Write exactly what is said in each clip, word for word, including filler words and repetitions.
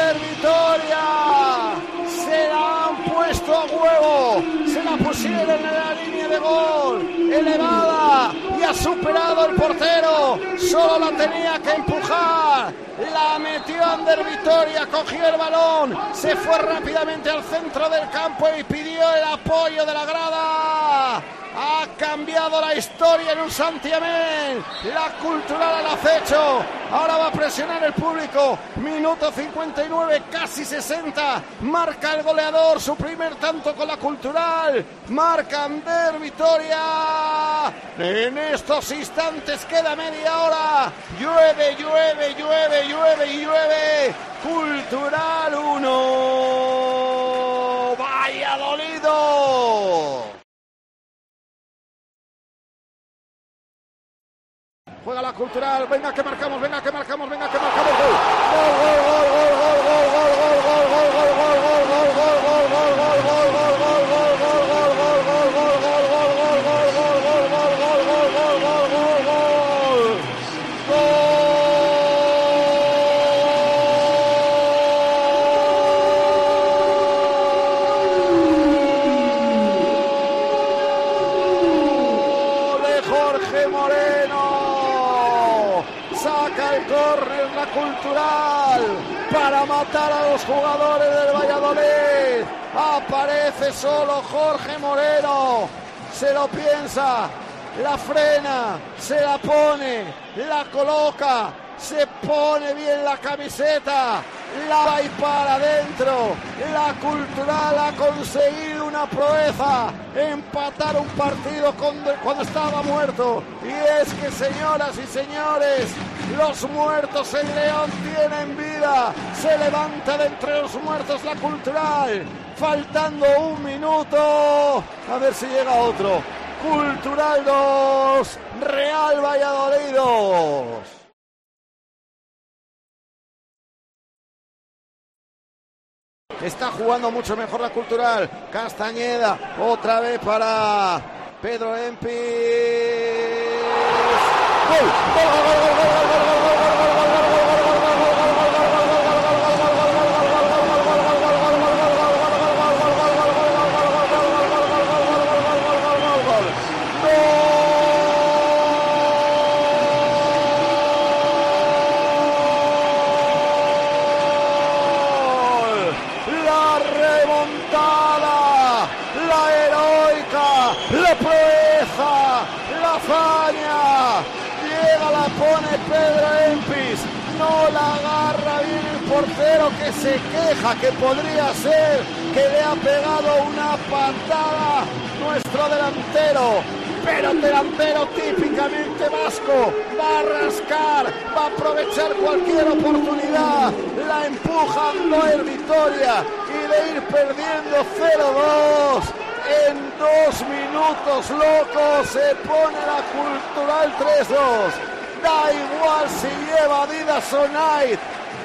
Ander Vitoria. Se la han puesto a huevo, se la pusieron en la línea de gol, elevada, y ha superado el portero, solo la tenía que empujar, la metió Ander Vitoria, cogió el balón, se fue rápidamente al centro del campo y pidió el apoyo de la grada. Ha cambiado la historia en un santiamén. La Cultural al acecho. Ahora va a presionar el público. Minuto cincuenta y nueve, casi sesenta. Marca el goleador su primer tanto con la Cultural. Marca Ander Vitoria. En estos instantes queda media hora. Llueve, llueve, llueve, llueve y llueve. Cultural uno. Valladolid. Juega la Cultural, venga que marcamos, venga que marcamos, venga que marcamos. Gol, gol, gol, gol, gol, gol, gol, gol, gol, gol, gol, gol, gol, gol, gol, gol, Cultural para matar a los jugadores del Valladolid. Aparece solo Jorge Moreno, se lo piensa, la frena, se la pone, la coloca, se pone bien la camiseta, la va y para adentro. La Cultural ha conseguido una proeza, empatar un partido cuando, cuando estaba muerto. Y es que, señoras y señores, los muertos en León tienen vida. Se levanta de entre los muertos la Cultural, faltando un minuto, a ver si llega otro. Cultural dos, Real Valladolid dos. Está jugando mucho mejor la Cultural. Castañeda, otra vez para Pedro Empis. ¡Gol! ¡Gol, gol, gol, gol, gol, gol, gol, gol, gol, pone Pedro Empis, no la agarra bien el portero, que se queja que podría ser que le ha pegado una patada nuestro delantero, pero delantero típicamente vasco, va a rascar, va a aprovechar cualquier oportunidad, la empuja Ander Vitoria y de ir perdiendo cero dos. En dos minutos locos se pone la Cultural tres dos. Da igual si lleva Adidas o Nike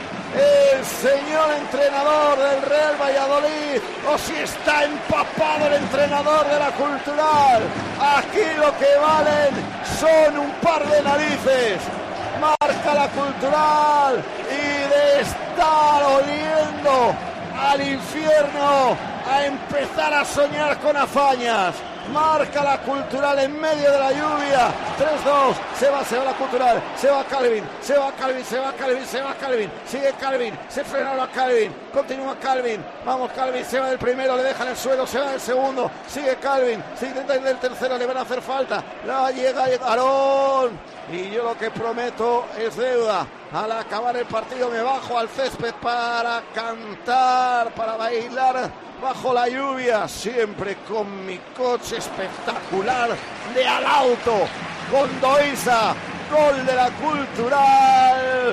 el señor entrenador del Real Valladolid o si está empapado el entrenador de la Cultural. Aquí lo que valen son un par de narices. Marca la Cultural y de estar oliendo al infierno a empezar a soñar con hazañas. Marca la Cultural en medio de la lluvia. tres dos. Se va, se va la Cultural. Se va Calvin. Se va Calvin, se va Calvin, se va Calvin. Sigue Calvin. Se frena la Calvin. Continúa Calvin. Vamos Calvin. Se va del primero. Le dejan el suelo. Se va del segundo. Sigue Calvin. Se intenta ir del tercero. Le van a hacer falta. La llega Aarón. Y yo lo que prometo es deuda. Al acabar el partido me bajo al césped para cantar, para bailar bajo la lluvia, siempre con mi coche espectacular de al auto, con Doisa. Gol de la Cultural,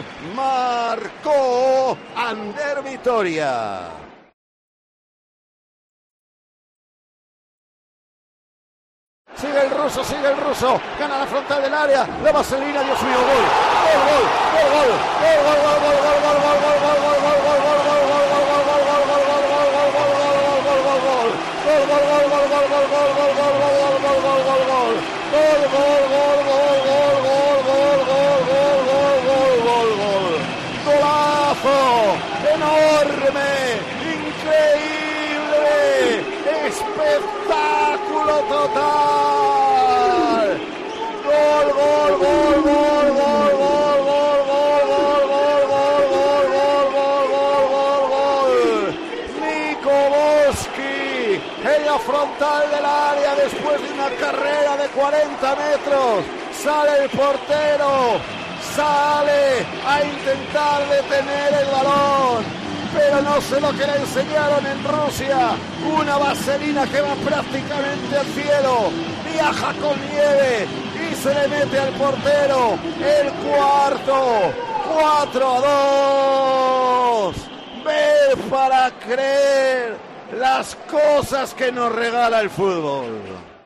marcó Ander Vitoria. Sigue el ruso, sigue el ruso, gana la frontal del área, la vaselina, Dios mío, gol, gol, gol, gol, gol, gol, gol, gol, gol, gol, gol, gol, gol, gol, gol, gol, gol, gol, golazo enorme, increíble, espectáculo total. Gol, gol, gol, gol, gol, gol, gol, gol, gol, gol, gol, gol, gol, gol, gol, gol, gol. Nico Boschi en la frontal del área después de una carrera de cuarenta metros. Sale el portero, sale a intentar detener el balón, pero no sé lo que le enseñaron en Rusia, una vaselina que va prácticamente al cielo, viaja con nieve y se le mete al portero. El cuarto, cuatro a dos. Ver para creer las cosas que nos regala el fútbol.